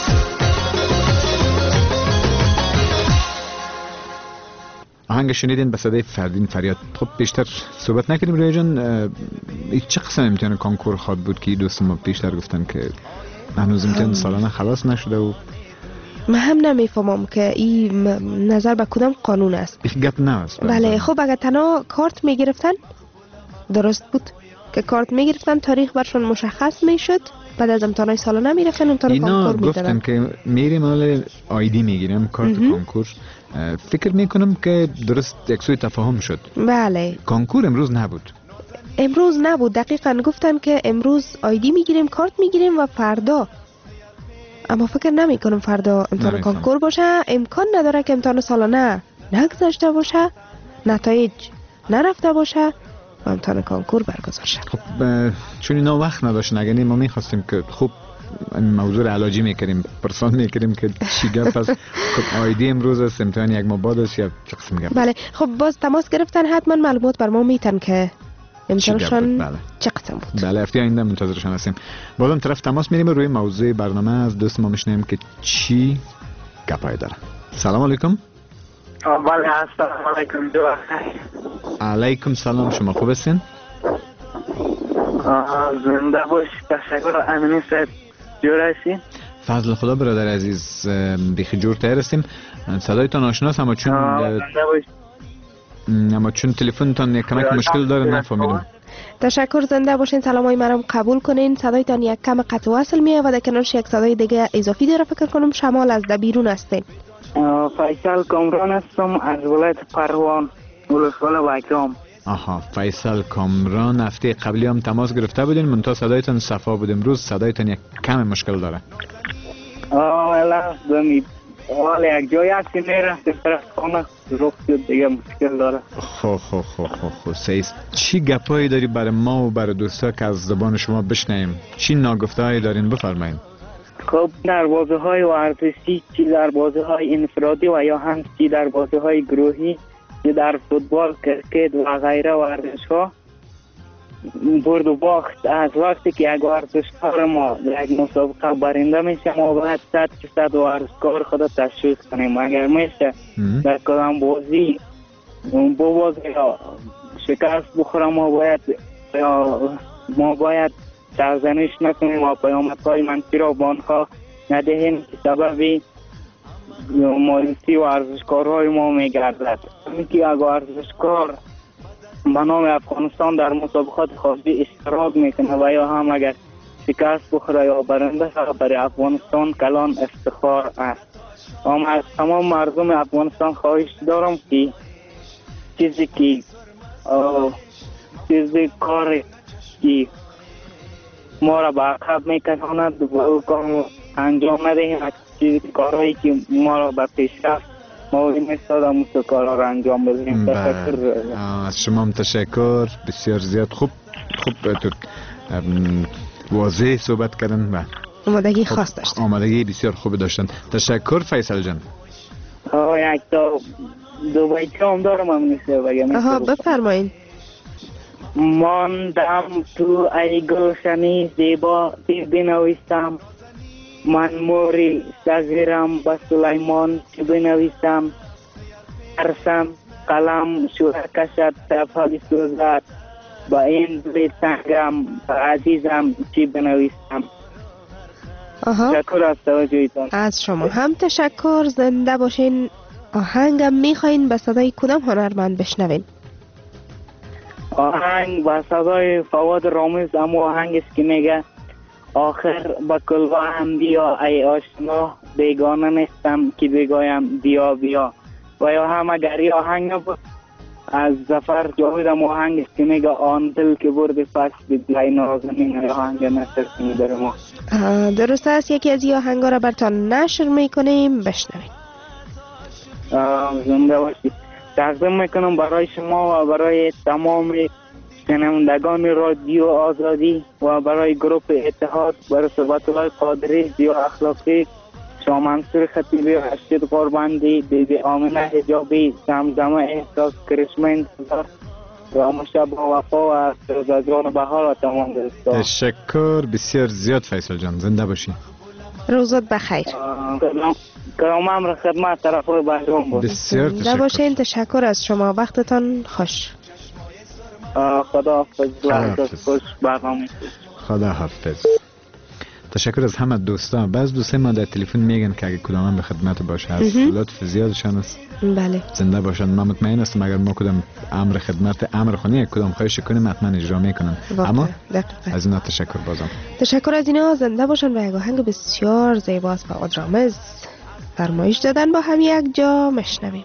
آهنگ شنیدین به صدای فردین فریاد. خب بیشتر صحبت نکردیم روی جان، این چه قسم امتحان کنکور خواد بود که دوست ما بیشتر گفتن که هنوز امتحان سالانه خلاص نشده و من هم نمیفهمم که این نظر به کدام قانون است. گپ نه است. بله خب اگر تنها کارت میگرفتن درست بود که کارت میگرفتن، تاریخ برشون مشخص میشد، بعد از امتحانات سالانه میرفتن امتحان کنکور میدادن. اینا گفتن که میریم حالا آیدی میگیرم کارت کنکور. فکر میکنم که درست یک سوی تفاهم شد. بله کنکور امروز نبود. امروز نبود دقیقاً، گفتن که امروز آیدی میگیریم کارت میگیریم و فردا، اما فکر نمی کنم فردا امتحان کنکور باشه. امکان نداره که امتحان سالانه نگذشته باشه، نتایج نرفته باشه و امتحان کنکور برگزار شد. خب چون اینا وقت نداشتن، اگه ما میخواستیم که خب موضوع علاجی میکردیم، پرسان میکردیم که چی گپ است، آیدی امروز است، امتحان یک ماه بعد است یا چه قسم گپ. بله خب باز تماس گرفتن، حتما معلومات بر ما میتن که امتحانشان بله. چه قسم بود؟ بله هفته آینده منتظرشان هستیم. بازم طرف تماس میریم روی موضوع برنامه از دوست ما میشنیم که چی گپای داره. سلام علیکم. بله السلام علیکم جواب. علیکم سلام، شما خوب هستین؟ زنده باش. تشکر. امینی صاحب جور هستین؟ فضل خدا برادر عزیز بیخی جور تر هستیم. صدایتان آشناست اما چون اما چون تلفنتان یک کمک مشکل داره نفهمیدم. تشکر، زنده باشین. سلامای مرام قبول کنین. صدایتان یک کم قطع وصل میه و در کنارش یک صدای دیگه اضافی داره. فکر کنم شمال از بیرون هستین. فیصل کامران هستم از ولایت پروان، ولسوالی وکرام. آها، فیصل کامران. هفته قبلی هم تماس گرفته بودین منتها صدایتان صفا بود. امروز صدایتان یک کم مشکل داره. آه والا دمی والا یک جای هستی میرسته طرف خانه رخ شد دیگه مشکل داره. خو خو خو خو خو سیست. چی گپایی داری برای ما و برای دوستا که از زبان شما بشنویم؟ چی ناگفته هایی دارین بفرمایید. خب در بازی های ورزشی، چی در بازی های انفرادی و یا هم چی در بازی های گروهی، چی در فوتبال، کرکت و غیره ورزش ها، برد و باخت از وقتی که یک ورزشکار ما در یک مسابقه برنده میشه ما باید صد فیصد ورزشکار خود تشویق کنیم. اگر میشه در کدام بازی ببازه یا شکست بخوره ما باید یا ما باید سرزنش نکنیم و پیامدهای منفی را به آنها ندهیم که سبب مایوسی ورزشکارهای ما میگردد. اینکه یک ورزشکار به نام افغانستان در مسابقات خارجی اشتراک میکنه و یا هم اگر شکست بخوره یا برنده شود برای افغانستان کلان افتخار است. اما از تمام مردم افغانستان خواهش دارم که چیزی که چیزی کاری که ما را به عقب میکشاند و کار انجام ندهیم، چیزی کارهایی که ما را به پیشرفت ما میستاد همون کارها را انجام بدهیم. تشکر. از شما هم تشکر. بسیار زیاد خوب خوب تو واضح صحبت کردن و آمادگی خاص داشتن. آمادگی بسیار خوب داشتن. تشکر فیصل جان. آه یک تا دو بیتی هم دارم هم نیسته بگم. آها بفرمایید. ماندم تو ای گلشنی زیبا تی بنویسم، من موری صغیرم با سلیمان چی بنویسم، ترسم قلم شوه کشد صفحه بسوزد، با این دل تنگم عزیزم چی بنویسم. آها. تشکر از توجهتان. از شما هم تشکر. زنده باشین. آهنگم میخواین به صدای کدام هنرمند بشنوین؟ آهنگ با صدای فواد رامز، اما آهنگ است که میگه آخر با کلوا هم بیا ای آشنا، بیگانه نیستم که بگویم بیا بیا. و یا هم اگر این آهنگ بود از ظفر جاوید هم آهنگ است که میگه آن دل که برد پس بدلای نازنین. آهنگ نشر میداره ما. درست است. یکی از این آهنگا را برتان نشر میکنیم بشنویم. زنده باشید. تقدیم میکنم برای شما و برای تمام شنوندگان رادیو آزادی و برای گروه اتحاد، برای صحبت الله قادری، زیا اخلاقی، شما منصور خطیبی، رشید قربندی، بیبی آمنه حجابی، زمزمه احساس، کرشمه انتظار و مشابه وفا و سرزاجان بهار و تمام دوستان. تشکر بسیار زیاد فیصل جان. زنده باشی. روزت بخیر. کلام امر خدمت طرف های برجام بود. بسیار تشکر. باشین. تشکر از شما. وقتتان خوش. خدا حافظ. خوش برنامه. خدا حافظ. تشکر از همه دوستان. بعض دوستان ما در تلفن میگن که اگه کدام به خدمت باشه از لطف زیادشان است. بله. زنده باشن. من مطمئن هستم اگر ما کدام امر خدمت امر خونی کدام خواهش کنیم حتما اجرا میکنن. اما دقیقا. از اینا تشکر بازم. تشکر از اینا. زنده باشن. و یک آهنگ بسیار زیباست فواد رامز فرمایش دادن با هم یک جا مشنویم.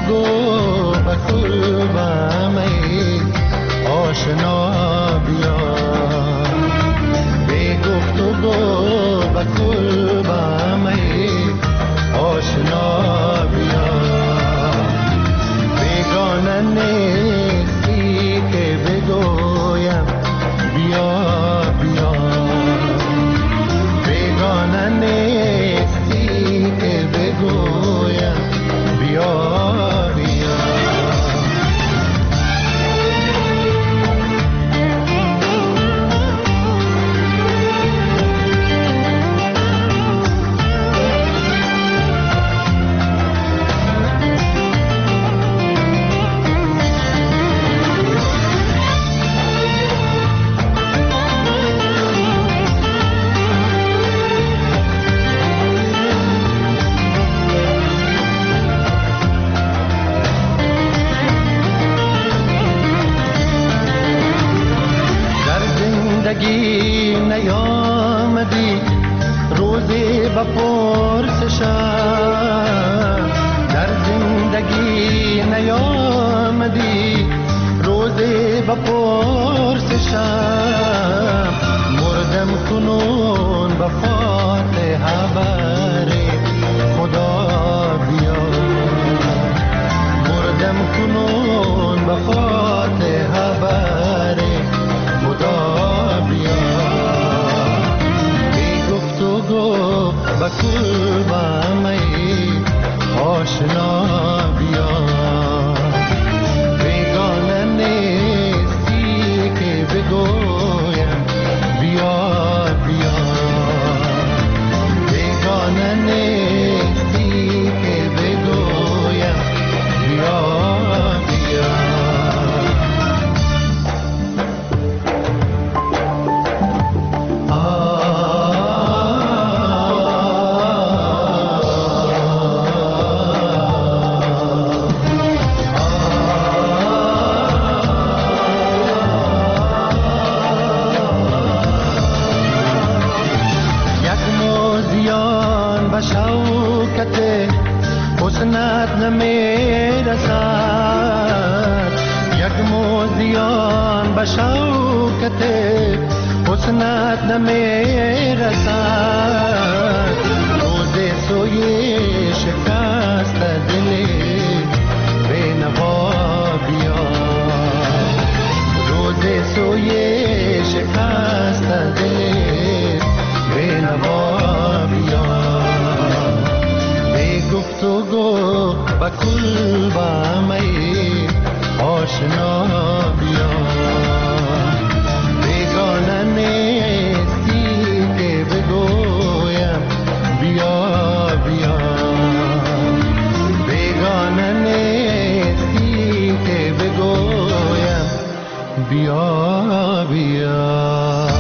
گفتگو بکل بمی آشنا بیا بی گفتگو بکل بمی آشنا بیا بیگانه نیستی که بگویم بیا بیا بیگانه نیستی که بگویم بیا بیا نیامدی روزی با پرسشم در زندگی نیامدی روزی با پرسشم مردم کنون با فاتحه بری خدا بیا مردم کنون با فاتحه بری خدا بیا بکل بمی آشنا بیا بیگانه نیستی که بگویم بیا بیا بیگانه نیستی که بگویم بیا بیا حسنت نمیرسد یک موزیان به شوکت حسنت نمیرسد روز سوی شکست دل به نوا بیا روز سوی شکست دل به نوا بیا گفتگو بکل بمی آشنا بیا بیگانه نیستی که بگویم بیا بیا بیگانه نیستی که بگویم بیا بیا.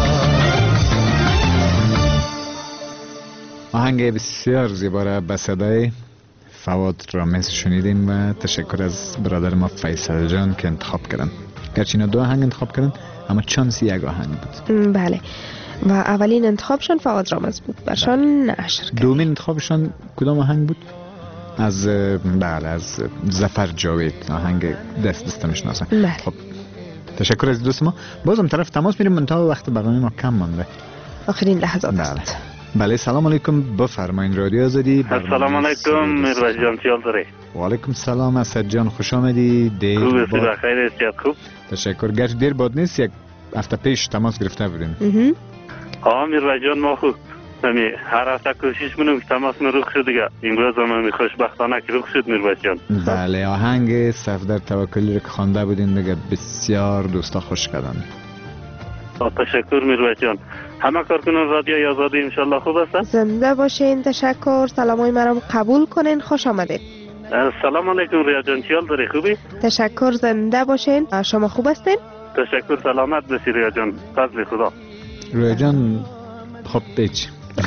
آهنگ بسیار زیبا را به صدای فواد رامز شنیدیم و تشکر از برادر ما فیصل جان که انتخاب کردن. گرچه اینا دو آهنگ انتخاب کردن اما چانسی یک آهنگ بود. بله و اولین انتخابشان فواد رامز بود برشان نشر کرد. دومین انتخابشان کدام آهنگ بود؟ از بله از ظفر جاوید آهنگ دست دست میشناسن. بله. خب تشکر از دوست ما. بازم طرف تماس میریم منتها وقت برنامه ما کم مانده. آخرین لحظات بله. است. بله سلام علیکم بفرمایید رادیو آزادی. سلام علیکم میروز جان چیال داری؟ و علیکم سلام اسد جان خوش آمدی. دیر خوب است بخیر است خوب. تشکر. گرچه دیر بعد نیست یک هفته پیش تماس گرفته بودیم. آه میروز جان ما خوب نمی هر هفته کوشش میکنم که تماس رخ شد دیگه امروز هم می خوشبختانه که رخ شد میروز جان. بله آهنگ صفدر توکلی رو که خوانده بودین دیگه بسیار دوستا خوش کردن. تشکر میروز جان. همه کارکنان رادیوی آزادی انشالله خوب هستن. زنده باشین. تشکر. سلامای مرا قبول کنین. خوش آمدید. سلام علیکم ریا جان چیال داری خوبی؟ تشکر. زنده باشین. شما خوب هستین؟ تشکر سلامت باشی ریا جان فضل خدا. ریا جان خب پیچ.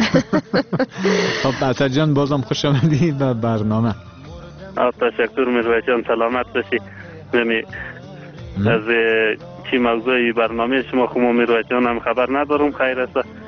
خب اسد جان بازم خوش آمدی به برنامه. تشکر میروز جان سلامت باشی. نمی از چی موضوعی برنامه شما خمو میروز جان هم خبر ندارم خیر است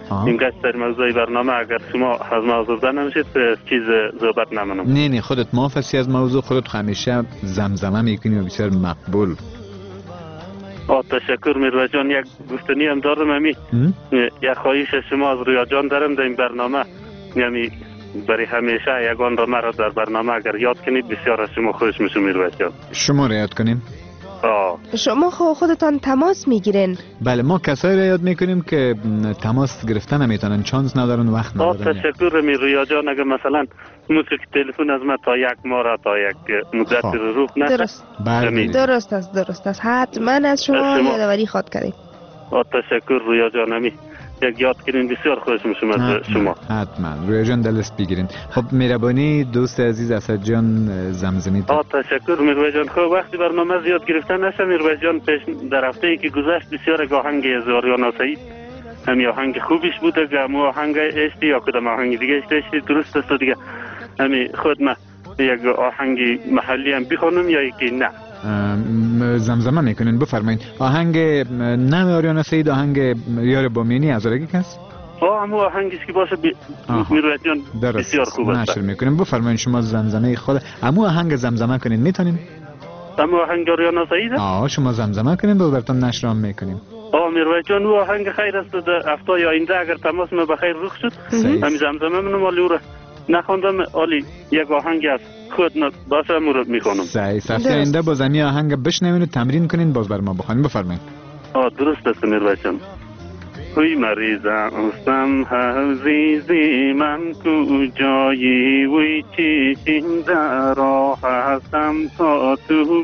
اینقدر در موضوع برنامه اگر شما از موضوع نمیشید چیز صحبت نمونم. نه نه خودت معاف هستی از موضوع، خودت همیشه زمزمه میکنی و بسیار مقبول. آه تشکر میروه جان. یک گفتنی هم دارم امی یک خواهش شما از رویا جان دارم در این برنامه، یعنی برای همیشه یگان را مرا در برنامه اگر یاد کنید بسیار از شما خوش میشم میروه جان. شما را یاد کنیم؟ آه شما خودتان تماس میگیرین؟ بله ما کسایی را یاد میکنیم که تماس گرفتن نمیتونن، چانس ندارن، وقت ندارن. آه تشکر میروه جان. اگر مثلا موسیقی تلفن از ما تا یک ماه را تا یک مدت رو روح نشه. درست درست است درست است حتما از شما یادآوری خواد کردیم. آه تشکر رویا جانمی. یک یاد کنین بسیار خوش میشم از شما. حتما رویا جان دلست بگیرین. خب مهربانی دوست عزیز اسد جان زمزمی. آه تشکر میروه جان. خب وقتی برنامه زیاد گرفتن نشه میروه جان، پیش در هفته ای که گذشت بسیار آهنگ زاریانا سعید همی آهنگ خوبیش بوده که مو آهنگ اشتی یا کدام آهنگ دیگه اشتی درست است دیگه. همی خود ما یک آهنگ محلی هم بخونم یا یکی نه؟ زمزمه میکنین بفرمایید. آهنگ نه آریانا سعید آهنگ یار بامینی از رگی کس؟ آه همو آهنگیش که باشه بی... میروه جان بسیار خوب است. نشر میکنیم بفرمایید شما زمزمه خود. همو آهنگ زمزمه کنین میتونین؟ همو آهنگ آریانا سعید؟ آه شما زمزمه کنین با براتون نشر هم میکنیم. آه میروه جان او آهنگ خیر است. در هفته آینده اگر تماس ما بخیر رخ شد همین زمزمه منو مالی او را نخوندم عالی یک آهنگ است خود باشه مرد میخونم. صحیح هفته آینده باز همین آهنگ بشنوین و تمرین کنین باز بر ما بخونین. بفرمایید. آه درست است میروه جان. وی مریضم استم عزیزی من کجایی وی چشم در راه هستم تا تو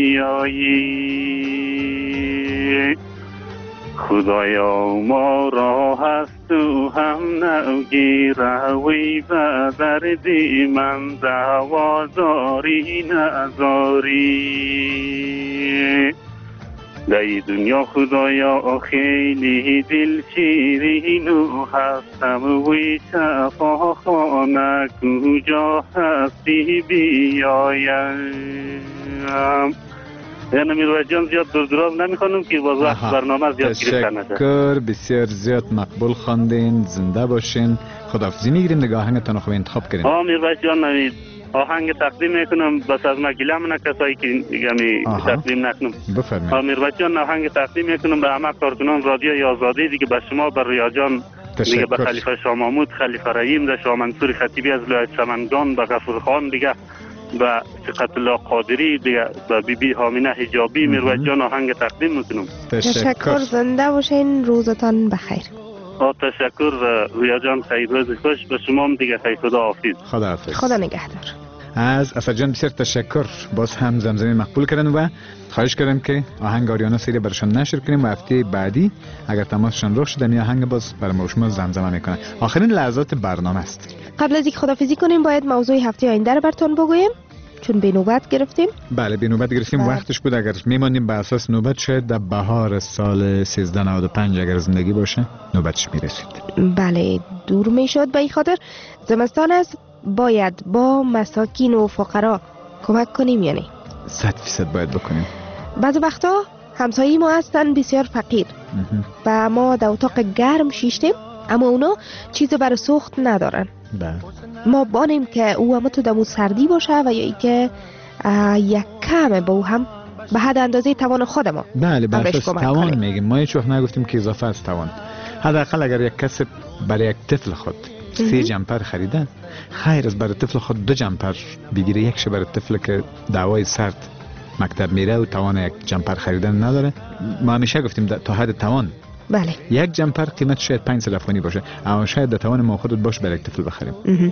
بیایی خدایا ما را هست و هم نگیره وی و دردی من دواداری نزاری در دنیا خدایا خیلی دل شیرین و هستم وی شفاخانه کجا هستی بیایم. یعنی میروه جان زیاد دور دراز نمیخوانم که باز وقت برنامه زیاد گرفته نشه. تشکر بسیار زیاد مقبول خواندین. زنده باشین. خداحافظی میگیریم دیگه. آهنگتون خوب انتخاب کردین. آه میروه جان نمید آهنگ تقدیم میکنم بس از ما گله منه کسایی که یعنی تقدیم نکنم. بفرمایید. آه میروه جان آهنگ تقدیم میکنم به همه کارکنان رادیوی آزادی دیگه، به شما، به رویا جان دیگه، به خلیفه شاه محمود، خلیفه رحیم، ده شاه منصور خطیبی از ولایت سمنگان، به غفور خان دیگه، به ثقت الله قادری دیگه، به بی بی هامینه حجابی میروه جان آهنگ تقدیم میکنم. تشکر. زنده باشین. روزتان بخیر. آه تشکر رویا جان. خیر روز خوش به شما هم دیگه. خیر خدا حافظ. خدا حافظ. خدا نگهدار. از اسد جان بسیار تشکر. باز هم زمزمه مقبول کردن و خواهش کردم که آهنگ آریانا سعید برشان نشر کنیم و هفته بعدی اگر تماسشان رخ شد این آهنگ باز برای شما زمزمه میکنن. آخرین لحظات برنامه است. قبل از اینکه خدافظی کنیم باید موضوع هفته آینده رو براتون بگویم چون به نوبت گرفتیم. بله به نوبت گرفتیم. بله. وقتش بود اگر میمانیم به اساس نوبت شاید در بهار سال سیزده نود و پنج اگر زندگی باشه نوبتش میرسید. بله دور میشد. به این خاطر زمستان است باید با مساکین و فقرا کمک کنیم. یعنی صد فیصد باید بکنیم. بعض وقتا همسایه ما هستن بسیار فقیر و ما در اتاق گرم شیشتیم اما اونا چیز برای سوخت ندارن. بله. ما بانیم که او هم تو دمو سردی باشه و یا ای که یک کم با او هم به حد اندازه توان خود ما. بله به اساس توان میگیم. ما هیچ وقت نگفتیم که اضافه از توان. حداقل اگر یک کس برای یک طفل خود سه جمپر خریده خیر از برای طفل خود دو جمپر بگیره. یکش برای طفل که دعوای سرد مکتب میره و توان یک جمپر خریدن نداره. ما همیشه گفتیم تا حد توان. بله. یک جمپر قیمت شاید پنج افغانی باشه اما شاید در توان ما خودت باش برای طفل بخریم.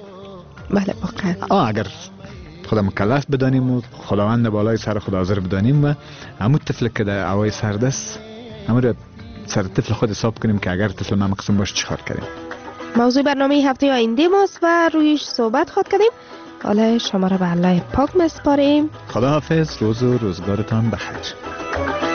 بله واقعا. آه اگر خدا مکلف بدانیم و خداوند بالای سر خدا حاضر بدانیم و همون طفل که در هوای سرد است همون سر طفل خود حساب کنیم که اگر طفل ما مقصود باشه چیکار کنیم. موضوع برنامه هفته آینده ماست و رویش صحبت خود کردیم. حالا شما را به الله پاک میسپاریم. خدا حافظ. روز و روزگارتان بخیر.